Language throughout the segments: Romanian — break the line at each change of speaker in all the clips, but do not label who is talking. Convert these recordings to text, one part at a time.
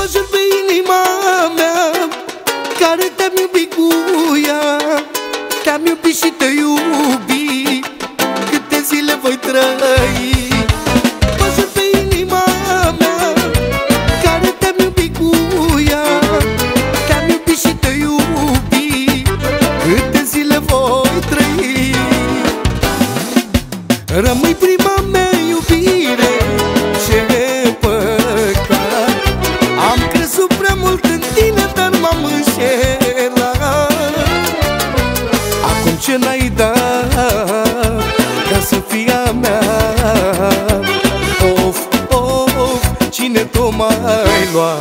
jur pe inima mea, care te-am iubit cu ea. Te-am iubit și te iubi, câte zile voi trăi. Mă jur pe inima mea, care te-am iubit cu ea. Te-am iubit și te iubi, câte zile voi trăi. Rămâi prima mea iubire, ce păcat. Am crezut prea mult în tine, dar m-am înșelat. Acum ce n-ai dat ca să fie a mea? Of, of, cine t-o mai lua?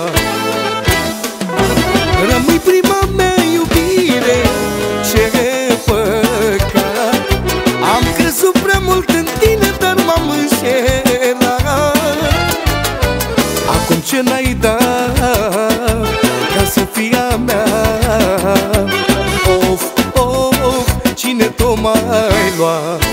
Rămâi prima mea iubire, ce păcat. Am crezut prea mult în tine, dar m-am înșelat. Acum ce n-ai dat ca să fie a mea? Of, of, cine t-o mai lua?